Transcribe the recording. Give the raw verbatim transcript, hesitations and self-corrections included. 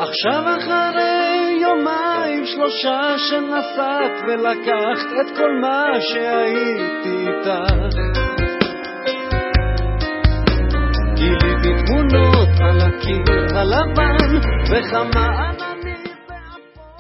עכשיו אחרי יומיים שלושה שנסעת ולקחת את כל מה שהייתי איתך, גיליתי תמונות על הקיר הלבן וכמה